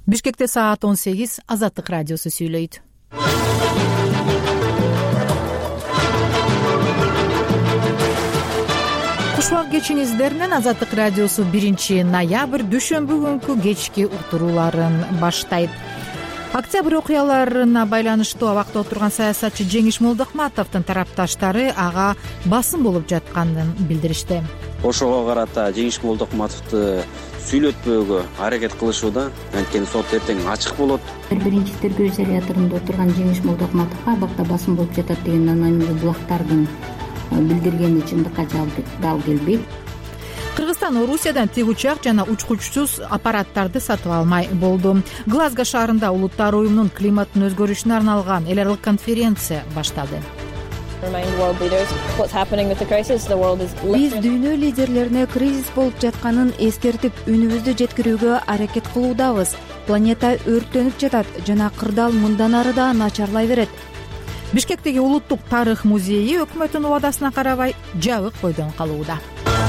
Бишкекте саат 18 Азаттык радиосу сүйлөйт. Кушбак кечиңиздер менен Азаттык радиосу 1 ноябрь дүйшөмбү күнкү кечки уктурууларын баштайт. Октябрь окуяларына байланыштуу абакта отурган саясатчы Жеңиш Молдокматовдун тарапташтары ага басым болуп жатканын билдиришти. Ошого карата Жеңиш Молдокматовду сүйлөтпөөгө аракет кылышууда, анткени сот эртең ачык болот. Биринчи тергөө изоляторунда отурган Жеңиш Молдокматовго абакта басым болуп жатат деген анонимдүү булактардын билдиргени чындыкка дал келбейт. Кыргызстан Орусиядан тик учак жана учкучсуз аппараттарды сатып алмай болду. Глазго шаарында Улуттар уюмунун климаттын өзгөрүшүнө арналган эл аралык конференция башталды. Биз дүйнө лидерлерине кризис болуп жатканын эскертип, үнүбүздү жеткирүүгө аракет кылуудабыз. Планета өрттөнүп жатат жана кырдаал мындан ары да начарлай берет. Бишкектеги Улуттук тарых музейи өкмөттүн убадасына карабай жабык бойдон калууда.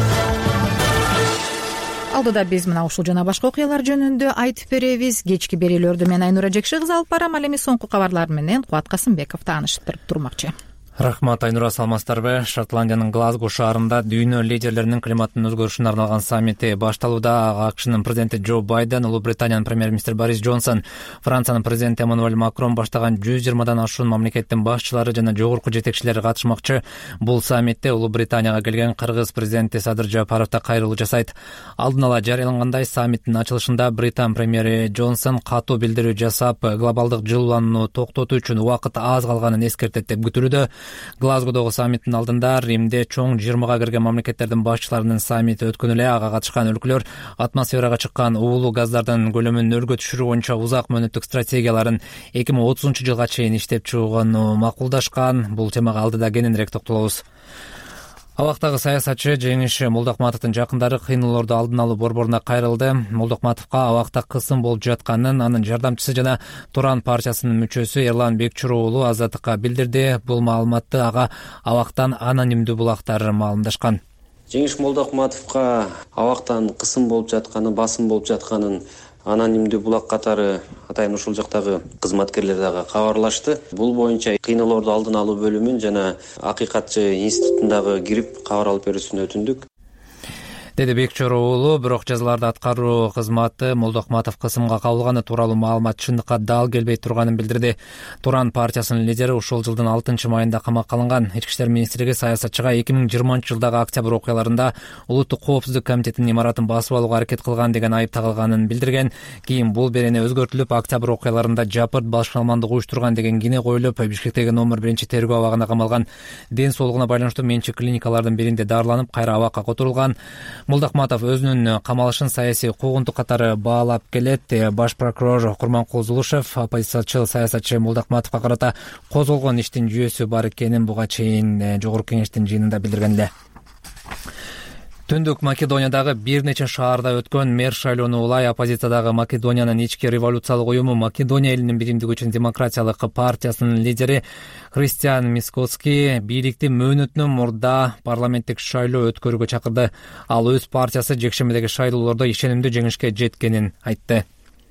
Алдыда биз мына ушул жана башка окуялар жөнүндө айтып беребиз. Кечки берүүлөрдү мен Айнура Жекши кызы алып барам. Ал эми соңку кабарлар менен Кубат Касымбеков тааныштырып турмакчы. Рахмат, Айнура, саламатсыздарбы? Шотландиянын Глазго шаарында дүйнө лидерлеринин климаттын өзгөрүшүнө арналган саммити башталууда. АКШнын президенти Джо Байден, Улуу Британиянын премьер-министри Борис Джонсон, Франциянын президенти Эммануэль Макрон баштаган 120 ашуун мамлекеттин башчылары жана жогорку жетекчилери катышмакчы. Бул саммитте Улуу Британияга келген кыргыз президенти Садыр Жапаров да кайрылуу жасайт. Алдын ала жарыялангандай, саммиттин ачылышында Британ премьери Джонсон катуу билдирүү жасап, глобалдык жылууланууну токтотуу үчүн убакыт аз калганын эскертет деп күтүлүүдө. Глазгодогу саммиттин алдында Римде чоң 20га кирген мамлекеттердин башчыларынын саммити өткөн эле. Ага катышкан өлкөлөр атмосферага чыккан уулуу газдардын көлөмүн нөлгө түшүрүү боюнча узак мөөнөттүк стратегияларын 2030-жылга чейин иштеп чыгууну макулдашкан. Бул темага алдыда кененирээк токтолобуз. Абактагы саясатчы Жеңиш Молдокматовдун жакындары кыйноолорду алдын алуу борборуна кайрылды. Молдокматовго абакта кысым болуп жатканын анын жардамчысы жана Туран партиясынын мүчөсү Эрлан Бекчур уулу Азаттыкка билдирди. Бул маалыматты ага абактан анонимдүү булактар маалымдашкан. Жеңиш Молдокматовго абактан кысым болуп жатканын, басым болуп жатканын анонимдүү булак катары атайын ушул жактагы кызматкерлер дагы кабарлашты. Бул боюнча кыйноолорду алдын алуу бөлүмүн жана Акыйкатчы институтундагы кирип кабар алып берүүсүн өтүндүк, деди Бекчур уулу. Бирок жазаларды аткаруу кызматы Молдокматов кысымга кабылганы тууралуу маалымат чындыкка дал келбей турганын билдирди. Туран партиясынын лидери ушул жылдын 6-майында камакка алынган. Ички иштер министрлиги саясатчыга 2020-жылдагы октябрь окуяларында Улуттук коопсуздук комитетинин имаратын басып алууга аракет кылган деген айып тагылганын билдирген. Кийин бул берене өзгөртүлүп, октябрь окуяларында жапырт башкармалдык уюштурган деген кине коюлуп, Бишкектеги номер 1-тергөө абагына камалган. Ден соолугуна байланыштуу менчик клиникалардын биринде дарыланып, кайра абакка которулган. Молдокматов өзүнүн камалышын саясий куугунтук катары баалап келет. Баш прокурор Курманкул Зулушев оппозициячыл саясатчы Молдокматовго карата козголгон иштин жүйөсү бар экенин буга чейин жогорку кеңештин жыйынында билдирген эле. Түндүк Македониядагы бир нече шаарда өткөн мэр шайлоону улай оппозициядагы Македониянын ички революциялык уюму Македония элинин биримдиги үчүн демократиялык партиясынын лидери Христиан Мискоцки бийликти мөөнөтүнөн мурда парламенттик шайлоо өткөрүүгө чакырды. Ал өз партиясы жекшембидеги шайлоолордо ишенимдүү жеңишке жеткенин айтты.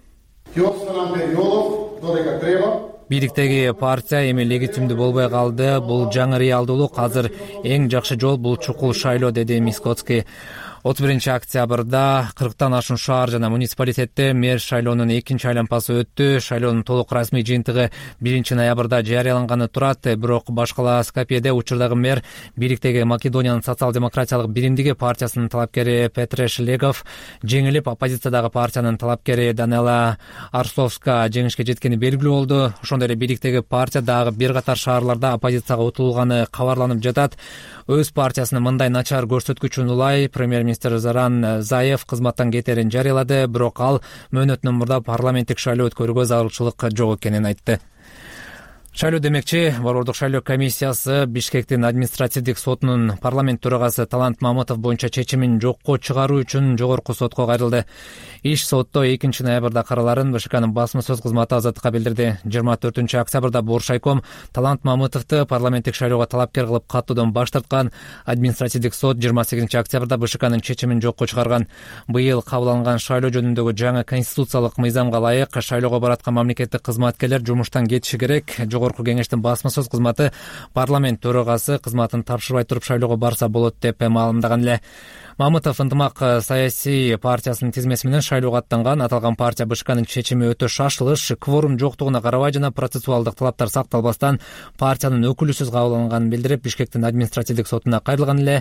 Бийликтеги партия эми легитимдүү болбой калды. Бул жаңы реалдуулук. Азыр эң жакшы жол бул чукул шайлоо, деди Мискоцки. 31-октябрда 40тан ашуун шаар жана муниципалитетте мэр шайлоонун экинчи айланпасы өттү. Шайлоонун толук расмий жыйынтыгы 1-ноябрда жарыяланганы турат. Бирок башкала Скопьеде учурдагы мэр бийликтеги Македониянын социал-демократиялык биримдиги партиясынын талапкери Петреш Легов жеңилип, оппозициядагы партиянын талапкери Данела Арсловска жеңишке жеткени белгилүү болду. Ошондой эле бийликтеги партия дагы бир катар шаарларда оппозицияга утулганы кабарланып жатат. Өз партиясынын мындай начар көрсөткүчүн улай премьер-министр Заран Заев кызматтан кетерин жарыялады. Бирок ал мөөнөтүнөн мурда парламенттик шайлоо өткөрүүгө зарылчылык жок экенин айтты. Шайлоо демекчи, Борбордук шайлоо комиссиясы Бишкектин административдик сотунун парламент төрагасы Талант Мамытов боюнча чечимин жокко чыгаруу үчүн жогорку сотко кайрылды. Иш сотто 2 ноябрда караларын БШКнын басма сөз кызматы азаттыкка билдирди. 24 октябрда Боршайком Талант Мамытовду парламенттик шайлоого талапкер кылып каттуудан баш тарткан. Административдик сот 28 октябрда БШКнын чечимин жокко чыгарган. Быйыл кабыл алынган шайлоо жөнүндөгү жаңы конституциялык мыйзамга ылайык шайлоого бараткан мамлекеттик кызматкерлер жумуштан кетиши керек. Жогорку кеңештин басма сөз кызматы парламент төрагасы кызматын тапшырбай туруп шайлоого барса болот деп маалымдаган эле. Мамытов ынтымак саясий партиясынын тизмеси менен шайлоого аттанган. Аталган партия БШКнын чечими өтө шашылыш, кворум жоктугуна карабай жана процессуалдык талаптар сакталбастан партиянын өкүлүсүз кабыл алынганын билдирип, Бишкектин административдик сотуна кайрылган эле.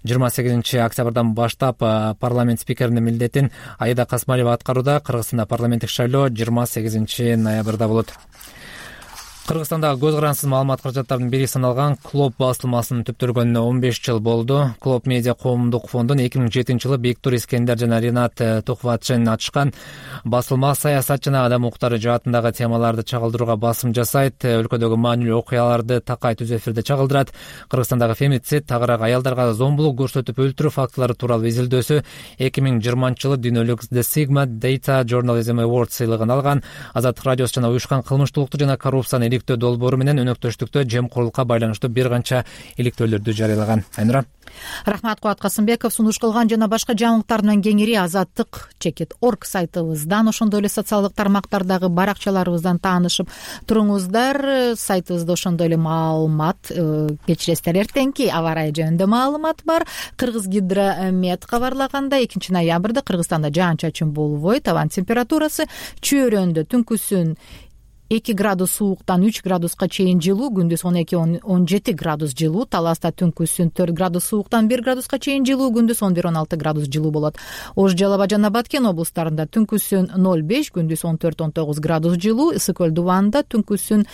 28 октябрдан баштап парламент спикеринин милдетин Аида Касмалева аткарууда. Кыргызстанда парламенттик шайлоо 28 ноябрда болот. Кыргызстандагы көз карансыз маалымат каражаттарынын бири саналган Клоп басылмасынын түптөлгөнүнө 15 жыл болду. Клоп медиа коомдук фондун 2007-жылы Бектур Искендер жана Ринат Тухватшин ачышкан басылма саясат жана адам укуктары жаатындагы темаларды чагылдырууга басым жасайт, өлкөдөгү маанилүү окуяларды такай түз эфирде чагылдырат. Кыргызстандагы фемицид, тагыраак аялдарга зомбулук көрсөтүп өлтүрүү фактылары тууралуу изилдөөсү 2020-жылы дүйнөлүк The Sigma Data Journalism Award сыйлыгын алган. Азаттык радиосу жана уюшкан кылмыштуулукту жана коррупцияны иликтөө долбоору менен өнөктөштүктө жемкорлукка байланыштуу бир канча иликтөөлөрдү жарыялаган. Айнура. Рахмат, Кубат Касымбеков. Сунуш кылган жана башка жаңылыктар менен кеңири азаттык.org сайтыбыздан, ошондой эле социалдык тармактардагы баракчаларыбыздан таанышып туруңуздар. Сайтыбызда ошондой эле маалымат, кечиресиздер, эртеңки аба ырайы жөнүндө маалымат бар. Кыргызгидромет кабарлагандай 2 ноябрда Кыргызстанда жаан-чачын болбойт. Абанын температурасы чөйрөндө түнкүсүн 2 градус сууктан 3 градуска чейин жылуу, күндүз 12-17 градус жылуу. Таласта түнкүсүн 4 градус сууктан 1 градуска чейин жылуу, күндүз 11-16 градус жылуу болот. Ош, Жалал Абад жана Баткен облустарында түнкүсүн 0-5, күндүз 14-19 градус жылуу. Ысык Көл, Дубанда түнкүсүн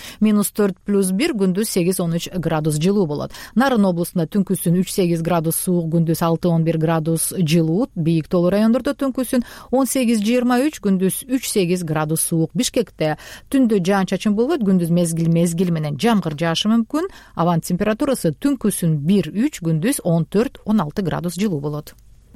-4+1, күндүз 8-13 градус жылуу болот. Нарын облусунда түнкүсүн 3-8 градус суук, күндүз 6-11 градус жылуу. Бийик тоолуу райондордо түнкүсүн 18-23, күндүз 3-8 градус суук. Бишкекте түндө жаан-чачын болбойт, күндүз мезгил менен жамгыр жаашы мүмкүн. Абанын температурасы түнкүсүн 1-3, күндүз 14-16 градус жылуу болот.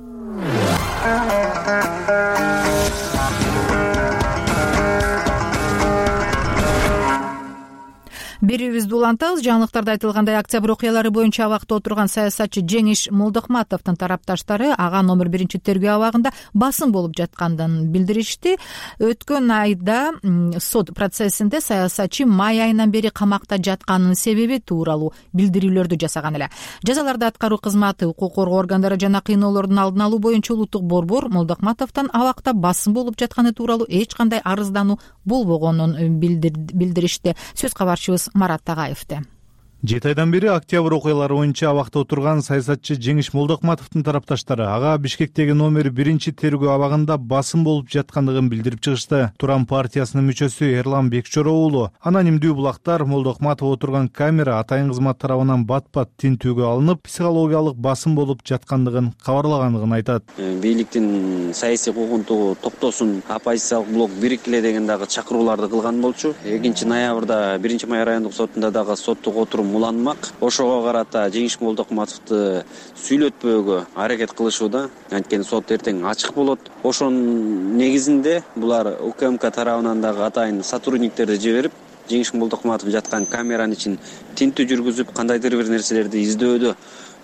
Берүүбүздү улантабыз. Жаңылыктарда айтылгандай, октябрь окуялары боюнча абакта отурган саясатчы Жеңиш Молдокматовдун тарапташтары ага номер 1 тергөө абагында басым болуп жаткандын билдиришти. Өткөн айда сот процессинде саясатчы май айынан бери камакта жатканынын себеби тууралуу билдирүүлөрдү жасаган эле. Жазаларды аткаруу кызматы, укук коргоо органдары жана кыйноолордун алдын алуу боюнча улуттук борбор Молдокматовдон абакта басым болуп жатканы тууралуу эч кандай арыздануу болбогонун билдиришти. Сөз кабарчыбыз Марат Тагаевде. 7 айдан бери октябрь окуялары боюнча абакта отурган саясатчы Жеңиш Молдокматовдун тарапташтары ага Бишкектеги номер 1 тергөө абагында басым болуп жаткандыгын билдирип чыгышты. Туран партиясынын мүчөсү Эрлан Бекчоро уулу анонимдүү булактар Молдокматов отурган камера атайын кызмат тарабынан бат-бат тинтүүгө алынып, психологиялык басым болуп жаткандыгын кабарлагандыгын айтат. Бийликтин саясий куугунтугу токтосун, оппозициялык блок бириккиле деген дагы чакырууларды кылган болчу. 2 ноябрда 1 май райондук сотунда дагы соттук отурум уланмак. Ошого карата Жеңиш Молдокматовду сүйлөтпөөгө аракет кылышууда. Анткени сот эртең ачык болот. Ошонун негизинде булар УКМК тарабынан дагы атайын сотрудниктерди жиберип, Жеңиш Молдокматов жаткан камеранын ичин тинтүү жүргүзүп, кандайдыр бир нерселерди издөөдө.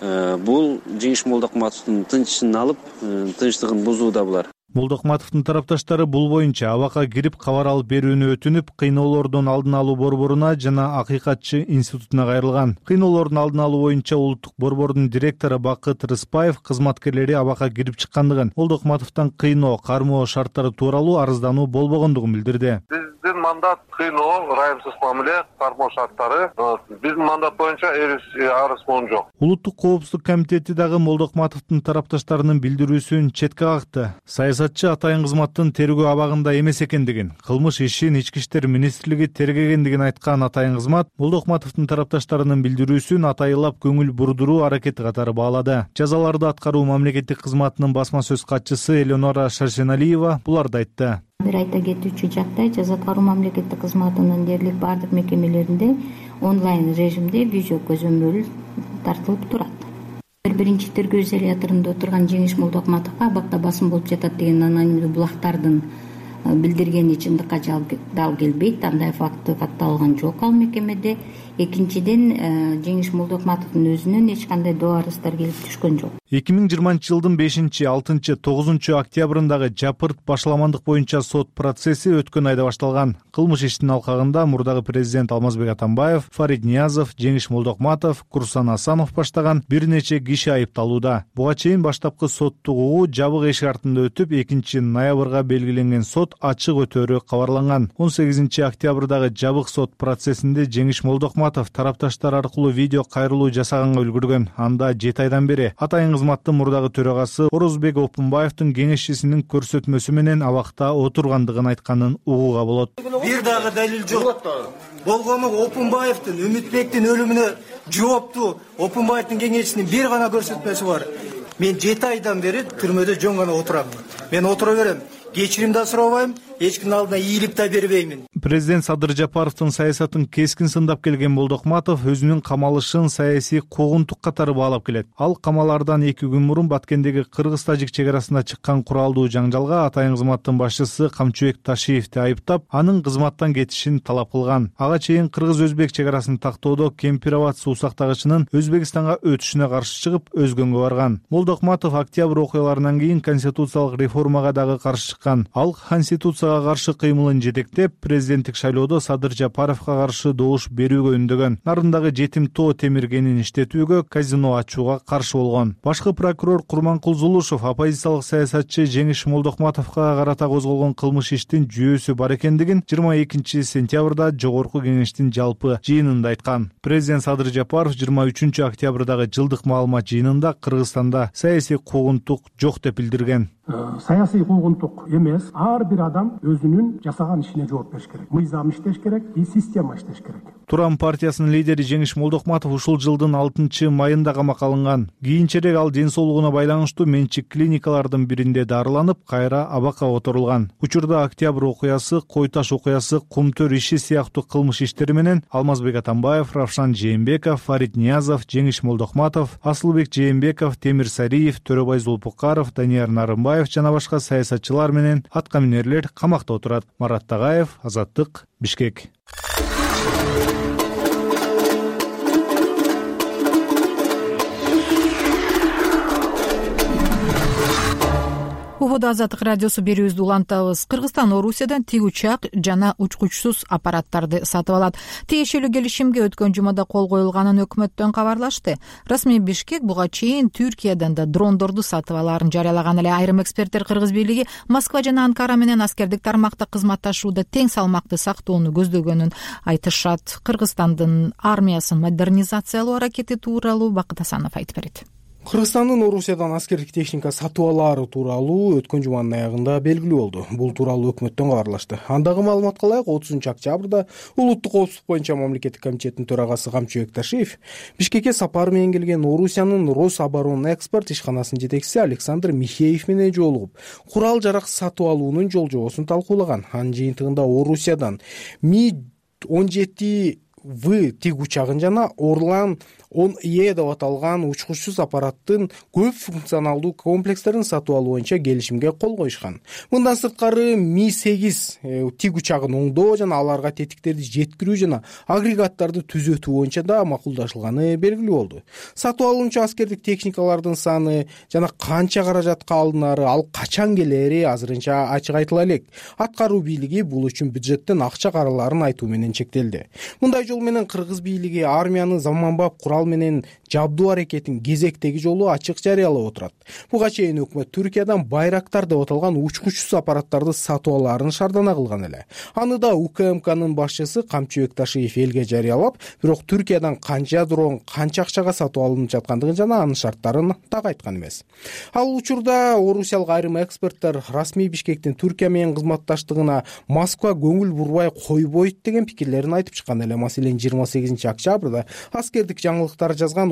Бул Жеңиш Молдокматовдун тынчын алып, тынчтыгын бузууда булар. Молдокматовдун тарапташтары бул боюнча абакка кирип кабар алып берүүнү өтүнүп, кыйноолордун алдын алуу борборуна жана Акыйкатчы институтуна кайрылган. Кыйноолордун алдын алуу боюнча улуттук борбордун директору Бакыт Рыспаев кызматкерлери абакка кирип чыккандыгын, Молдокматовдон кыйноо, кармоо шарттары тууралуу арыздануу болбогондугун билдирди. Биздин мандат кыйноо, ырайымсыз мамиле, кармоо шарттары. Биздин мандат боюнча арыз болгон жок. Улуттук коопсуздук комитети дагы Молдокматовдун тарапташтарынын билдирүүсүн четке какты. Саясатчы атайын кызматтын тергөө абагында эмес экендигин, кылмыш ишин Ички иштер министрлиги тергегендигин айткан атайын кызмат Молдокматовдун тарапташтарынын билдирүүсүн атайылап көңүл бурдуруу аракети катары баалады. Жазаларды аткаруу мамлекеттик кызматынын басма сөз катчысы Элеонора Шаршеналиева буларды айтты. бир айта кетүүчү жактай жаза аткаруу мамлекеттик кызматынын дээрлик баардык мекемелеринде онлайн режимде видео көзөмөл тартылып турат. Биринчи тергөө изоляторунда отурган Жеңиш Молдокматовго абакта басым болуп жатат деген анонимдүү булактардын билдиргени чындыкка дал келбейт. Андай факты катталган жок ал мекемеде. Экинчиден, Жеңиш Молдокматовдун өзүнөн эч кандай доо арыздар келип түшкөн жок. 2020-жылдын 5, 6, 9 октябрындагы жапырт башаламандык боюнча сот процесси өткөн айда башталган. Кылмыш иштин алкагында мурдагы президент Алмазбек Атамбаев, Фарид Ниязов, Жеңиш Молдокматов, Курсан Асанов баштаган бир нече киши айыпталууда. Буга чейин баштапкы соттук угуу жабык эшик артында өтүп, 2-ноябрга белгиленген сот ачык өтөөрү кабарланган. 18 октябрдагы жабык сот процессинде Жеңиш Молдокматов тарапташтар аркылуу видео кайрылуу жасаганга үлгүргөн. Анда 7 айдан бери атайын кызматтын мурдагы төрагасы Орозбек Опунбаевдин кеңешчисинин көрсөтмөсү менен абакта отургандыгын айтканын угууга болот. Бир дагы далил жок. Болгону Опунбаевдин, Үмүтбектин өлүмүнө жооптуу Опунбаевдин кеңешчисинин бир гана көрсөтмөсү бар. Мен 7 айдан бери түрмөдө жөн гана отурам. Мен отура берем. Кечирим да сурабайм, эч кимдин алдына ийилип да бербеймин. Президент Садыр Жапаровдун саясатын кескин сындап келген Молдокматов өзүнүн камалышын саясий куугунтук катары баалап келет. Ал камалардан 2 күн мурун Баткендеги кыргыз-тажик чек арасында чыккан куралдуу жаңжалга атайын кызматтын башчысы Камчыбек Ташиевди айыптап, анын кызматтан кетишин талап кылган. Ага чейин кыргыз-өзбек чек арасын тактоодо Кемпироват суу сактагычынын Өзбекстанга өтүшүнө каршы чыгып, өзгөнгө барган. Молдокматов октябрь окуяларынан кийин конституциялык реформага дагы каршы чыккан. Ал конституцияга каршы кыймылын жетектеп, президенттик шайлоодо Садыр Жапаровго каршы добуш берүүгө үндөгөн. Нарындагы жетим тоо темиргенин иштетүүгө, казино ачууга каршы болгон. Башкы прокурор Курманкул Зулушев оппозициялык саясатчы Жеңиш Молдокматовго карата козголгон кылмыш иштин жүйөсү бар экендигин 22 сентябрда Жогорку кеңештин жалпы жыйынында айткан. Президент Садыр Жапаров 23 октябрдагы жылдык маалымат жыйынында Кыргызстанда саясий куугунтук жок деп билдирген. Саясий куугунтук эмес, ар бир адам өзүнүн жасаган ишине жооп бериш керек. Мыйзам иштеш керек, система иштеш керек. Турам партиясынын лидери Жеңиш Молдокматов ушул жылдын 6 майында камакка алынган. Кийинчерээк ал ден соолугуна байланыштуу менчик клиникалардын биринде дарыланып, кайра абакка отурулган. Учурда октябрь окуясы, Кой Таш окуясы, Кумтөр иши сыяктуу кылмыш иштери менен Алмазбек Атамбаев, Равшан Жээнбеков, Фарид Ниязов, Жеңиш Молдокматов, Асылбек Жээнбеков, Темир Сариев, Төрөбай Зулпукаров, Данияр Нарымбаев жана башка саясатчылар менен аткаминерлер камакта отурат. Марат Тагаев, Азаттык, Бишкек. Убада Азаттык радиосу берүүбүздү улантабыз. Кыргызстан Орусиядан тик учак жана учкучсуз аппараттарды сатып алат. Тиешелүү келишимге өткөн жумада кол коюлганын өкмөттөн кабарлашты. Расмий Бишкек буга чейин Түркиядан да дрондорду сатып алаарын жарыялаган эле. Айрым эксперттер Кыргыз бийлиги Москва жана Анкара менен аскердик тармакта кызматташууда тең салмакты сактоону көздөгөнүн айтышат. Кыргызстандын армиясын модернизациялоо аракети тууралуу Бакыт Асанов айтып берет. Кыргызстандын Орусиядан аскердик техника сатып алаары тууралуу өткөн жуманын аягында белгилүү болду. Бул тууралуу өкмөттөн кабарлашты. Андагы маалыматка ылайык 30 октябрда Улуттук коопсуздук боюнча мамлекеттик комитеттин төрагасы Камчыбек Ташиев Бишкекке сапар менен келген Орусиянын Рособоронэкспорт ишканасынын жетекчиси Александр Михеев менен жолугуп, курал жарак сатып алуунун жол-жобосун талкуулаган. Анын жыйынтыгында Орусиядан Ми-17В тик учагын жана Орлан 10Е деп аталган учкучсуз аппараттын көп функционалдуу комплекстерин сатып алуу боюнча келишимге кол коюшкан. Мындан сырткары Ми-8 тик учагын оңдоо жана аларга тетиктерди жеткирүү жана агрегаттарды түзөтүү боюнча да макулдашылганы белгилүү болду. Сатып алынчу аскердик техникалардын саны жана канча каражатка алынары, ал качан келери азырынча ачык айтыла элек. Аткаруу бийлиги бул үчүн бюджеттен акча караларын айтуу менен чектелди. Мындай жол менен кыргыз бийлиги армиянын заманбап курал менен жабдуу аракетин кезектеги жолу ачык жарыялап отурат. Буга чейин өкмөт Түркиядан Байрактар деп аталган учкучсуз аппараттарды сатып алаарын шаардана кылган эле. Аны да УКМКнын башчысы Камчыбек Ташиев элге жарыялап, бирок Түркиядан канча дрон, канча акчага сатып алынып жаткандыгын жана анын шарттарын так айткан эмес. Ал учурда орусиялык айрым эксперттер расмий Бишкектин Түркия менен кызматташтыгына Москва көңүл бурбай койбойт деген пикирлерин айтып чыккан эле. Маселен 28 октябрда аскердик жаңылыктар жазган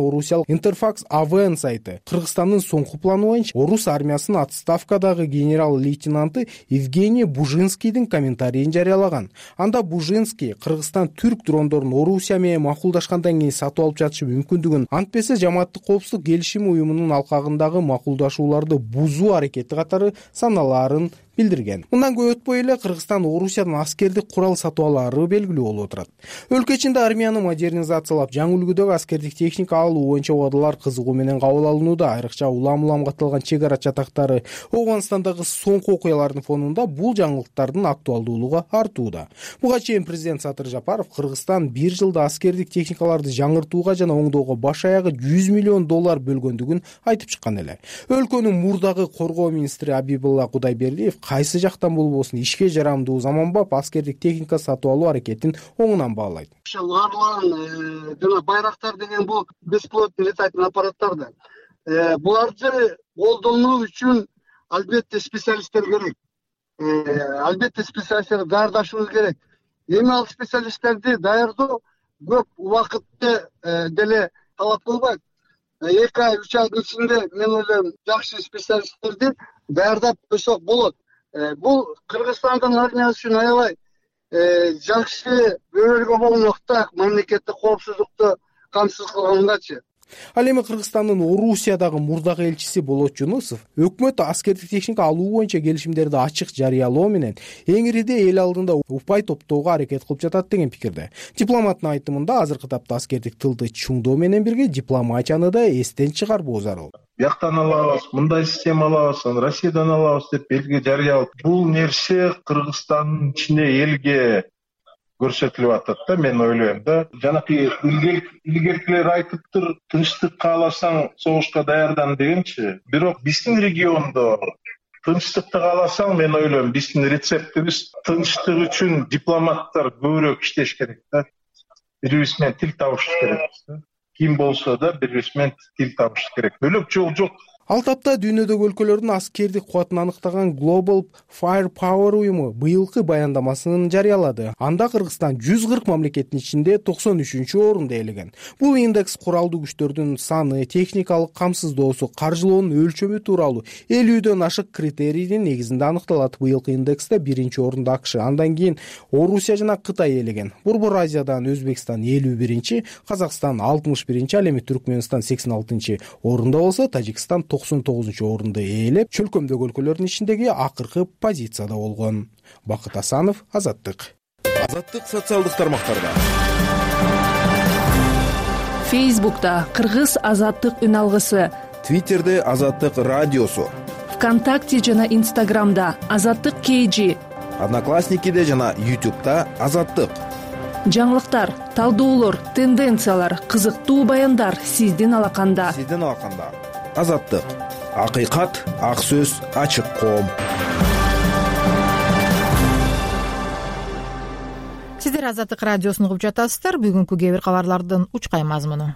орусиялык Интерфакс АВН сайты Кыргызстандын соңку планы боюнча орус армиясынын отставкадагы генерал-лейтенанты Евгений Бужинскийдин комментарийин жарыялаган. Анда Бужинский Кыргызстан түрк дрондорун Орусия менен макулдашкандан кийин сатып алып жатышы мүмкүндүгүн, антпесе жамааттык коопсуздук келишими уюмунун алкагындагы макулдашууларды бузуу аракети катары саналаарын билдирген. Мындан көп өтпөй эле Кыргызстан Орусиядан аскердик курал сатып алары белгилүү болуп отурат. Өлкө ичинде армияны модернизациялап, жаңы үлгүдөгү аскердик техника алуу боюнча убадалар кызыгуу менен кабыл алынууда. Айрыкча улам катталган чек ара чатактары Ооганстандагы соңку окуялардын фонунда бул жаңылыктардын актуалдуулугу артууда. Буга чейин президент Садыр Жапаров Кыргызстан бир жылда аскердик техникаларды жаңыртууга жана оңдоого баш аягы $100 миллион бөлгөндүгүн айтып чыккан эле. Өлкөнүн мурдагы коргоо министри Абибулла Кудайбердиев кайсы жактан болбосун ишке жарамдуу заманбап аскердик техника сатып алуу аракетин оңунан баалайт. Жана байрактар деген бул бесплотный летательный аппараттарды буларды колдонуу үчүн албетте специалисттер керек. Албетте специалисттерди даярдашыбыз керек. Эми ал специалисттерди даярдоо көп убакытты деле талап кылбайт. 2 ай 3 айдын ичинде мен ойлойм жакшы специалисттерди даярдап койсок болот. Бул Кыргызстандын армиясы үчүн аябай жакшы бөлгө болмокта, мамлекеттик коопсуздукту камсыз кылгангачы. Ал эми Кыргызстандын Орусиядагы мурдагы элчиси Болот Жунусов өкмөт аскердик техника алуу боюнча келишимдерди ачык жарыялоо менен эң ириде эл алдында упай топтоого аракет кылып жатат деген пикирде. Дипломаттын айтымында азыркы тапта аскердик тылды чуңдоо менен бирге дипломатияны да эстен чыгарбоо зарыл. Бияктан алабыз, мындай система алабыз, Россиядан алабыз деп элге жарыялап, бул нерсе Кыргызстандын ичинде элге көрсөтүлүп атат да, мен ойлойм да. Жанакы илгеркилер айтыптыр, тынчтык кааласаң согушка даярдан дегенчи. Бирок биздин региондо тынчтыкты кааласаң, мен ойлойм, биздин рецептибиз тынчтык үчүн дипломаттар көбүрөөк иштеш керек да. Бири-бирибиз менен тил табыш керекпиз да. Ким болсо да бири-бирибиз менен тил табыш керек. Бөлөк жол жок. Ал тапта дүйнөдөгү өлкөлөрдүн аскердик кубатын аныктаган Global Firepower уюму быйылкы баяндамасын жарыялады. Анда Кыргызстан 140 мамлекеттин ичинде 93-орунду ээлеген. Бул индекс куралдуу күчтөрдүн саны, техникалык камсыздоосу, каржылоонун өлчөмү тууралуу 50дөн ашык критерийдин негизинде аныкталат. Быйылкы индексте 1-орунду АКШ, андан кийин Орусия жана Кытай ээлеген. Борбор Азиядан Өзбекстан 51-чи, Казакстан 61-чи, ал эми Түркмөнстан 86-чи орунда болсо, Тажикстан 99-орунду ээлеп, чөлкөмдөгү өлкөлөрдүн ичиндеги акыркы позицияда болгон. Бакыт Асанов, Азаттык. Азаттык социалдык тармактарда. Фейсбукта Кыргыз Азаттык үн алгысы, Твиттерде Азаттык радиосу, ВКонтакте жана Инстаграмда Азаттык KG, Одноклассникиде жана YouTube'да Азаттык. Жаңылыктар, талдоолор, тенденциялар, кызыктуу баяндар сиздин алаканда. Азаттык. Акыйкат, ак сөз, ачык коом. Сиздер Азаттык радиосун угуп жатасыздар. Бүгүнкү кээ бир кабарлардын учкай мазмуну.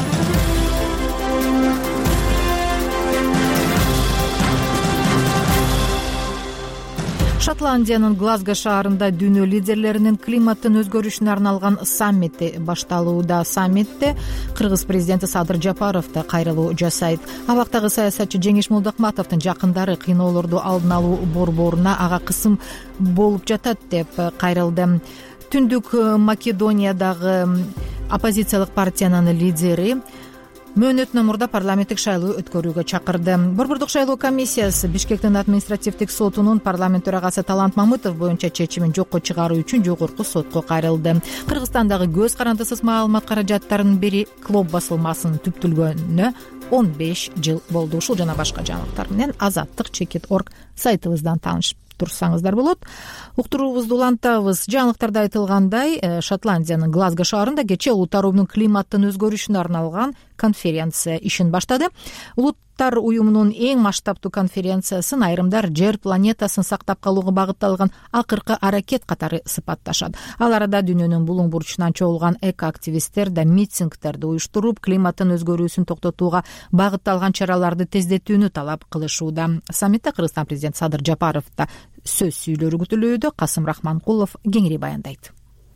Шотландиянын Глазго шаарында дүйнө лидерлеринин климаттын өзгөрүшүнө арналган саммити башталууда. Саммитте Кыргыз президенти Садыр Жапаров да кайрылуу жасайт. Абактагы саясатчы Жеңиш Молдокматовдун жакындары кыйноолорду алдын алуу борборуна ага кысым болуп жатат деп кайрылды. Түндүк Македониядагы оппозициялык партиянын лидери мөөнөтүнөн мурда парламенттик шайлоо өткөрүүгө чакырды. Борбордук шайлоо комиссиясы Бишкектин административдик сотунун парламент төрагасы Талант Мамытов боюнча чечимин жокко чыгаруу үчүн жогорку сотко кайрылды. Кыргызстандагы көз карандысыз маалымат каражаттарынын бири Клоп басылмасынын түптөлгөнүнө 15 жыл болду. Ушул жана башка жаңылыктар менен azattik.org сайтыбыздан таанышып турсаңыздар болот. Уктуруубузду улантабыз. Жаңылыктарда айтылгандай, Шотландиянын Глазго шаарында кечээ улуттар уюмунун климаттын өзгөрүшүнө арналган конференция ишин баштады. Улуттар уюмунун эң масштабтуу конференциясын айрымдар жер планетасын сактап калууга багытталган акыркы аракет катары сыпатташат. Ал арада дүйнөнүн булуң бурчунан чогулган эко-активисттер да митингтерди уюштуруп, климаттын өзгөрүүсүн токтотууга багытталган чараларды тездетүүнү талап кылышууда. Саммитте Кыргызстан президенти Садыр Жапаров да сөз сүйлөрү күтүлүүдө. Касым Рахманкулов кеңири баяндайт.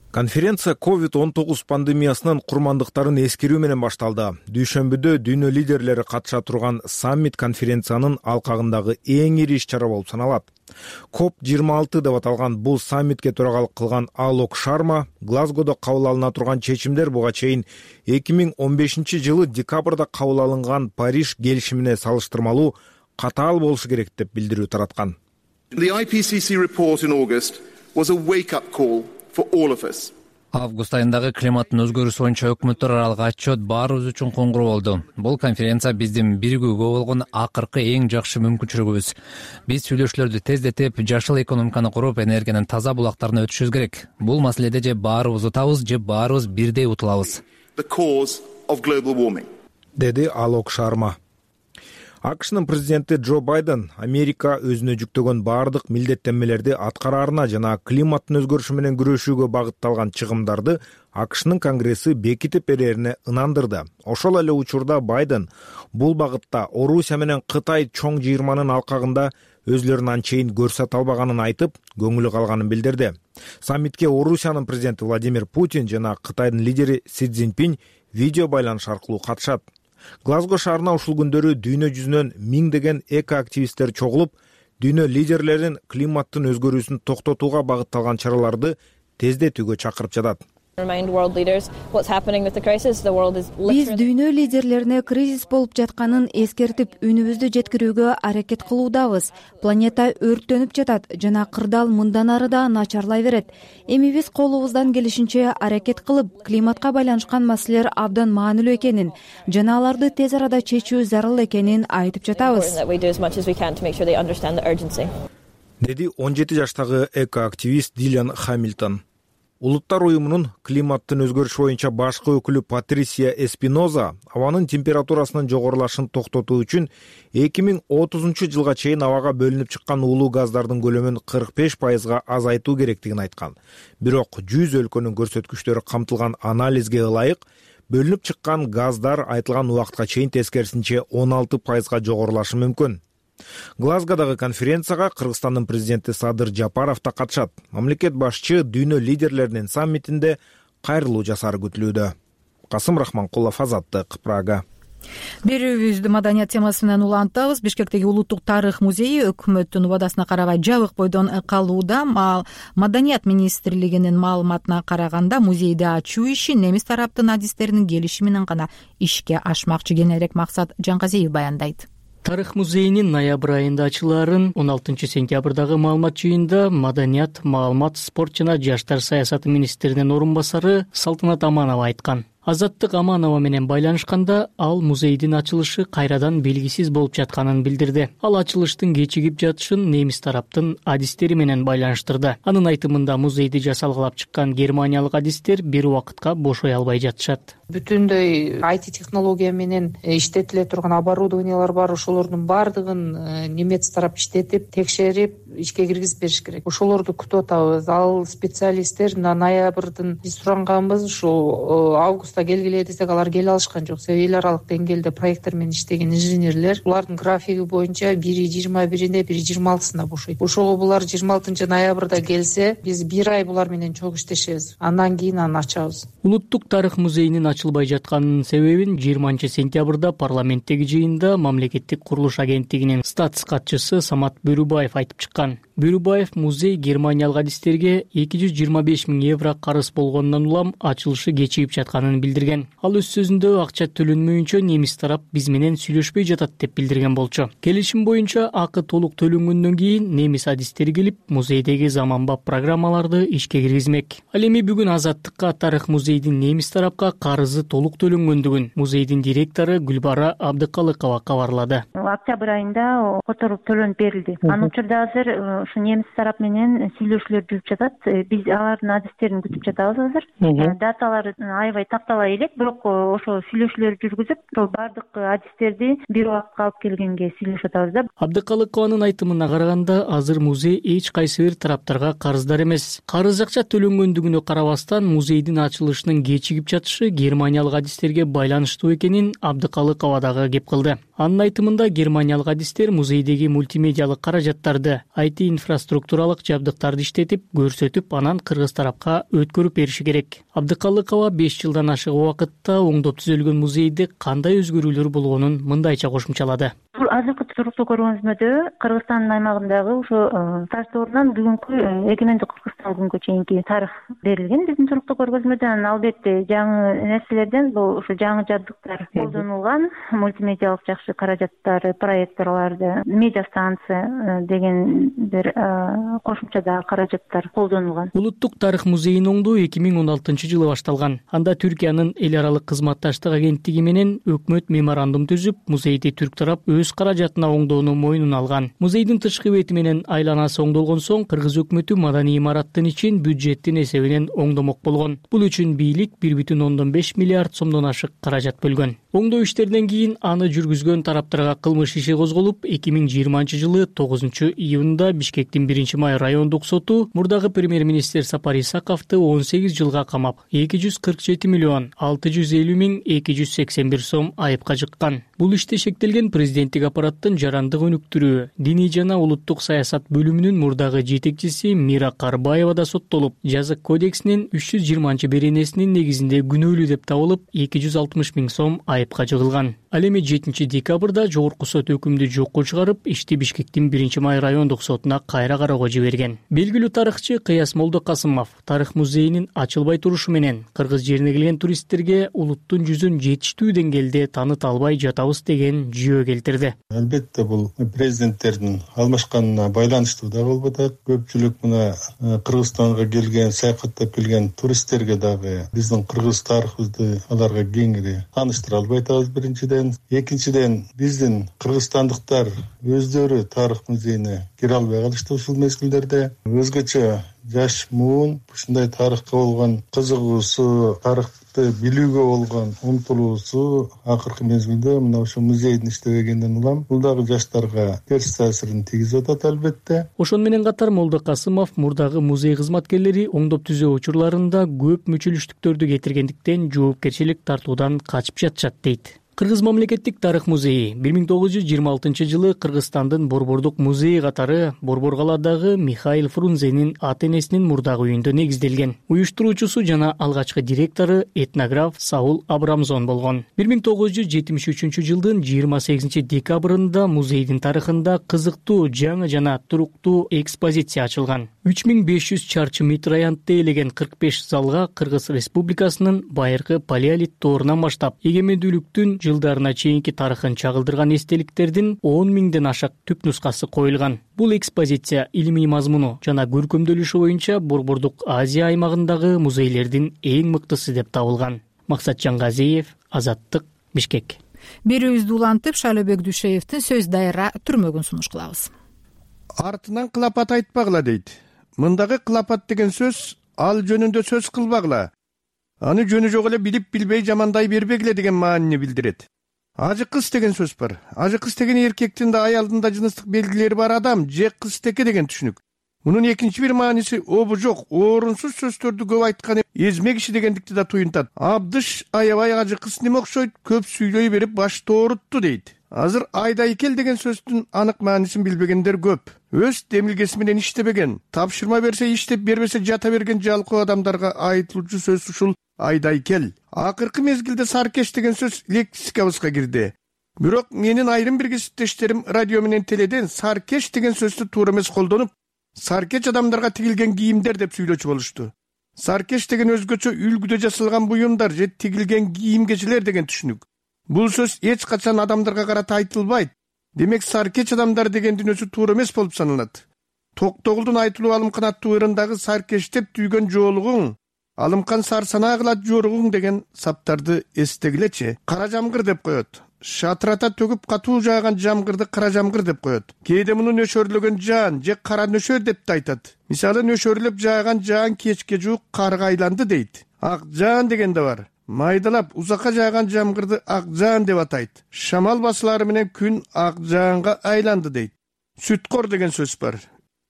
Конференция COVID-19 пандемиясынын курмандыктарын эскерүү менен башталды. Дүйшөмбүдө дүйнө лидерлери катыша турган саммит конференциянын алкагындагы эң ири иш-чара болуп саналат. COP26 деп аталган бул саммитке төрагалык кылган Алок Шарма Глазгодо кабыл алына турган чечимдер буга чейин 2015 жылы декабрда кабыл алынган Париж келишимине салыштырмалуу катаал болушу керек деп билдирүү тараткан. The IPCC report in August was a wake-up call for all of us. Август айындагы климаттын өзгөрүүсү боюнча өкмөттөр аралык отчет баарыбыз үчүн коңгуроо болду. Бул конференция биздин биригүүгө болгон акыркы эң жакшы мүмкүнчүлүгүбүз. Биз сүйлөшүүлөрдү тездетип, жашыл экономиканы куруп, энергиянын таза булактарына өтүшүбүз керек. Бул маселеде же баарыбыз утабыз, же баарыбыз бирдей утулабыз. The cause of global warming. Деди Алок Шарма. АКШнын президенти Джо Байден Америка өзүнө жүктөгөн баардык милдеттенмелерди аткараарына жана климаттын өзгөрүшү менен күрөшүүгө багытталган чыгымдарды АКШнын Конгресси бекитип берерине ынандырды. Ошол эле учурда Байден бул багытта Орусия менен Кытай чоң жыйырманын алкагында өзлөрүн анчейин көрсөтө албаганын айтып, көңүлү калганын билдирди. Саммитке Орусиянын президенти Владимир Путин жана Кытайдын лидери Си Цзиньпин видео байланыш аркылуу катышат. Глазго шаарына ушул күндөрү дүйнө жүзүнөн миңдеген эко-активисттер чогулуп, дүйнө лидерлерин климаттын өзгөрүүсүн токтотууга багытталган чараларды тездетүүгө чакырып жатат. Биз дүйнө лидерлерине кризис болуп жатканын эскертип, үнүбүздү жеткирүүгө аракет кылуудабыз. Планета өрттөнүп жатат жана кырдаал мындан ары да начарлай берет. Эми биз колубуздан келишинче аракет кылып, климатка байланышкан маселелер абдан маанилүү экенин жана аларды тез арада чечүү зарыл экенин айтып жатабыз. Деди 17 жаштагы эко-активист Дилиан Хамилтон. Улуттар уюмунун климаттын өзгөрүшү боюнча башкы өкүлү Патрисия Эспиноза абанын температурасынын жогорулашын токтотуу үчүн 2030 жылга чейин абага бөлүнүп чыккан уулуу газдардын көлөмүн 45% азайтуу керектигин айткан. Бирок 100 өлкөнүн көрсөткүчтөрү камтылган анализге ылайык бөлүнүп чыккан газдар айтылган убакытка чейин тескерисинче 16% жогорулашы мүмкүн. Глазгодагы конференцияга Кыргызстандын президенти Садыр Жапаров да катышат. Мамлекет башчы дүйнө лидерлеринин саммитинде кайрылуу жасары күтүлүүдө. Касым Рахманкулов, Азаттык, Прага. Берүүбүздү маданият темасы менен улантабыз. Бишкектеги Улуттук тарых музейи өкмөттүн убадасына карабай жабык бойдон калууда. Маданият министрлигинин маалыматына караганда музейди ачуу иши немис тараптын адистеринин келишими менен гана ишке ашмакчы. Кененирээк Максат Жаңгазиев баяндайт. Тарых музейинин ноябрь айында ачылаарын 16 сентябрдагы маалымат жыйынында маданият, маалымат, спорт жана жаштар саясаты министринин орун басары Салтанат Аманова айткан. Азаттык Аманова менен байланышканда ал музейдин ачылышы кайрадан белгисиз болуп жатканын билдирди. Ал ачылыштын кечигип жатышын немис тараптын адистери менен байланыштырды. Анын айтымында музейди жасалгалап чыккан германиялык адистер бир убакытка бошой албай жатышат. Бүтүндөй IT технология менен иштетиле турган оборудованиялар бар, ошолордун баардыгын немец тарап иштетип, текшерип, ишке киргизип бериш керек. Ошолорду күтүп атабыз. Ал специалисттер ноябрдын биз суранганбыз, ушул августта келгиле десек, алар келе алышкан жок. Себеби эл аралык деңгээлде проекттер менен иштеген инженерлер, булардын графиги боюнча бири 21-ине, бири 26-сына бошойт. Ошого булар 26 ноябрда келсе, биз бир ай булар менен чогуу иштешебиз. Андан кийин аны ачабыз. Улуттук тарых музейинин ачылбай жатканынын себебин 20 сентябрда парламенттеги жыйында мамлекеттик курулуш агенттигинин статс катчысы Самат Бөрүбаев айтып чыккан. Бөрүбаев музей германиялык адистерге 225 000 евро карыз болгондон улам ачылышы кечигип жатканын билдирген. Ал өз сөзүндө акча төлөнмөйүнчө немис тарап биз менен сүйлөшпөй жатат деп билдирген болчу. Келишим боюнча акы толук төлөнгөндөн кийин немис адистери келип музейдеги заманбап программаларды ишке киргизмек. Ал эми бүгүн Азаттыкка тарых музейдин немис тарапка карызы толук төлөнгөндүгүн музейдин директору Гүлбара Абдыкалыкова кабарлады. Октябрь айында которуп төлөнүп берилди. Анын учурда азыр ушу немис тарап менен сүйлөшүүлөр жүрүп жатат. Биз алардын адистерин күтүп жатабыз азыр. Даталары аябай тактала элек, бирок ошо сүйлөшүүлөр жүргүзүп, ошол бардык адистерди бир убакытка алып келгенге сүйлөшүп атабыз да. Абдыкалыкованын айтымына караганда, азыр музей эч кайсы бир тараптарга карыздар эмес. Карыз акча төлөнгөндүгүнө карабастан музейдин ачылышынын кечигип жатышы германиялык адистерге байланыштуу экенин Абдыкалыкова дагы кеп кылды. Анын айтымында германиялык адистер музейдеги мультимедиалык каражаттарды IT инфраструктуралык жабдыктарды иштетип, көрсөтүп, анан кыргыз тарапка өткөрүп бериши керек. Абдыкалыкова 5 жылдан ашык убакытта оңдоп түзөлгөн музейде кандай өзгөрүүлөр болгонун мындайча кошумчалады. Азыркы туруктуу көргөнүзмөдө Кыргызстандын аймагындагы ошо таш доорунан бүгүнкү эгемендик Кыргызстан күнгө чейинки тарых берилген биздин туруктуу көргөзмөдө. Албетте жаңы нерселерден бул ошо жаңы жабдыктар колдонулган, мультимедиалык жакшы каражаттар, проекторларды, медиа станция деген бир кошумча каражаттар колдонулган. Улуттук тарых музейин оңдоо 2016-жылы башталган. Анда Түркиянын эл аралык кызматташтык агенттиги менен өкмөт меморандум түзүп, музейди түрк тарап өз каражатына оңдоону мойнуна алган. Музейдин тышкы бети менен айланасы оңдолгон соң кыргыз өкмөтү маданий имараттын ичин бюджеттин эсебинен оңдомок болгон. Бул үчүн бийлик 1,5 миллиард сомдон ашык каражат бөлгөн. Оңдоо иштеринен кийин аны жүргүзгөн тараптарга кылмыш иши козголуп, 2020-жылы 9 июнда Бишкектин 1-май райондук соту мурдагы премьер-министр Сапар Исаковду 18 жылга камап, 247 миллион 650 миң 281 сом айыпка жыккан. Бул иште шектелген президенттик аппараттын жарандык өнүктүрүү, диний жана улуттук саясат бөлүмүнүн мурдагы жетекчиси Мира Карбаева да соттолуп, жазык кодексинин 320-беренесинин негизинде күнөөлүү деп табылып, 260 миң сом айыпка жыгылган. Ал эми 7 декабрда жогорку сот өкүмдү жокко чыгарып, ишти Бишкектин 1-май райондук сотуна кайра кароого жиберген. Белгилүү тарыхчы Кыяс Молдокасымов тарых музейинин ачылбай турушу менен кыргыз жерине келген туристтерге улуттун жүзүн жетиштүү деңгээлде тааныта албай жатабыз деген жүйө келтирди. Албетте бул президенттердин алмашканына байланыштуу да болуп атат. Көпчүлүк мына Кыргызстанга келген, саякаттап келген туристтерге дагы биздин кыргыз тарыхыбызды аларга кеңири тааныштыра албай атабыз биринчиден. Экинчиден биздин кыргызстандыктар өздөрү тарых музейине кире албай калышты ушул мезгилдерде. Өзгөчө жаш муун ушундай тарыхка болгон кызыгуусу, тарыхты билүүгө болгон умтулуусу акыркы мезгилде мына ошо музейдин иштебегенден улам бул дагы жаштарга терс таасирин тийгизип атат албетте. Ошону менен катар Молдокасымов мурдагы музей кызматкерлери оңдоп түзөө учурларында көп мүчүлүштүктөрдү кетиргендиктен жоопкерчилик тартуудан качып жатышат дейт. Кыргыз мамлекеттик тарых музейи 1926-жылы Кыргызстандын Борбордук музейи катары Борбор калаадагы Михаил Фрунзенин ата-энесинин мурдагы үйүндө негизделген. Уюштуруучусу жана алгачкы директору этнограф Саул Абрамзон болгон. 1973-жылдын 28 декабрында музейдин тарыхында кызыктуу жаңы жана туруктуу экспозиция ачылган. 3500 чарчы метр аянтты ээлеген 45 залга Кыргыз Республикасынын байыркы палеолит доорунан баштап эгемендүүлүктүн жылдарына чейинки тарыхын чагылдырган эстеликтердин 10 миңден ашык түп нускасы коюлган. Бул экспозиция илимий мазмуну жана көркөмдөлүшү боюнча Борбордук Азия аймагындагы музейлердин эң мыктысы деп табылган. Максатжан Газиев, Азаттык, Бишкек. Берүүбүздү улантып, Шайлообек Дүйшеевдин сөз дайыра түрмөгүн сунуш кылабыз. Артынан кылапат айтпагыла дейт. Мындагы кылапат деген сөз ал жөнүндө сөз кылбагыла. Аны жөнү жок эле билип билбей жамандай бербегиле деген маанини билдирет. Ажы кыз деген сөз бар. Ажы кыз деген эркектин да аялдын да жыныстык белгилери бар адам же кызтеке деген түшүнүк. Мунун экинчи бир мааниси обу жок, орунсуз сөздөрдү көп айткан эзме киши дегендикти да туюнтат. Абдыш аябай ажы кыз неме окшойт, көп сүйлөй берип башты оорутту дейт. Азыр айдайкел деген сөздүн анык маанисин билбегендер көп. Өз демилгеси менен иштебеген, тапшырма берсе иштеп, бербесе жата берген жалкоо адамдарга айтылуучу сөз ушул айдайкел. Акыркы мезгилде саркеш деген сөз лексикабызга кирди. Бирок менин айрым бир кесиптештерим радио менен теледен саркеш деген сөздү туура эмес колдонуп, саркеч адамдарга тигилген кийимдер деп сүйлөчү болушту. Саркеш деген өзгөчө үлгүдө жасалган буюмдар же тигилген кийим-кечелер деген түшүнүк. Бул сөз эч качан адамдарга карата айтылбайт. Демек саркеч адамдар дегендин өзү туура эмес болуп саналат. Токтогулдун айтылуу Алымкан аттуу ырындагы саркештеп түйгөн жоолугуң, Алымкан сарсанаа кылат жоругуң деген саптарды эстегилечи. Кара жамгыр деп коет. Шатырата төгүп катуу жааган жамгырды кара жамгыр деп коет. Кээде муну нөшөрлөгөн жаан же кара нөшөр деп да айтат. Мисалы нөшөрлөп жааган жаан кечке жуук карга айланды дейт. Ак жаан деген да бар. Майдалап узакка жааган жамгырды ак жаан деп атайт. Шамал басылары менен күн ак жаанга айланды дейт. Сүткор деген сөз бар.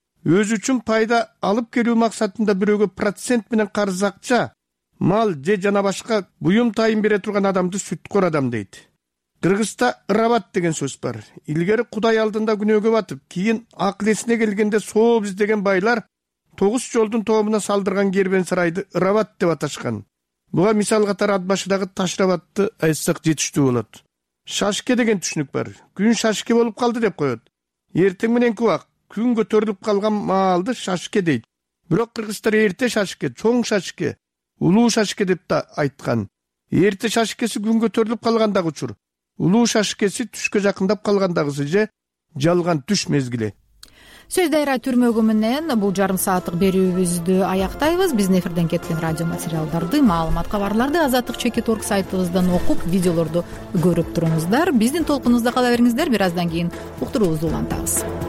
Өзү үчүн пайда алып келүү максатында бирөөгө процент менен карыз акча, мал же жана башка буюм тайын бере турган адамды сүткор адам дейт. Кыргызста ырабат деген сөз бар. Илгери Кудай алдында күнөөгө батып, кийин акыл эсине келгенде сооп издеген байлар 9 жолдун тобуна салдырган кербен сарайды ырабат деп аташкан. Буга мисал катары ат башыдагы Ташрабатты айтсак жетиштүү болот. Шашке деген түшүнүк бар. Күн шашке болуп калды деп коет. Эртең мененки убак күн көтөрүлүп калган маалды шашке дейт. Бирок кыргыздар эрте шашке, чоң шашке, улуу шашке деп да айткан. Эрте шашкеси күн көтөрүлүп калгандагы учур. Улуу шашкеси түшкө жакындап калгандагысы же жалган түш мезгили. Сөз дайра түрмөгү менен бул жарым сааттык берүүбүздү аяктайбыз. Биздин эфирден кеткен радио материалдарды, маалымат, кабарларды azatlyk.org сайтыбыздан окуп, видеолорду көрүп туруңуздар. Биздин толкунубузда кала бериңиздер. Бир аздан кийин уктуруубузду улантабыз.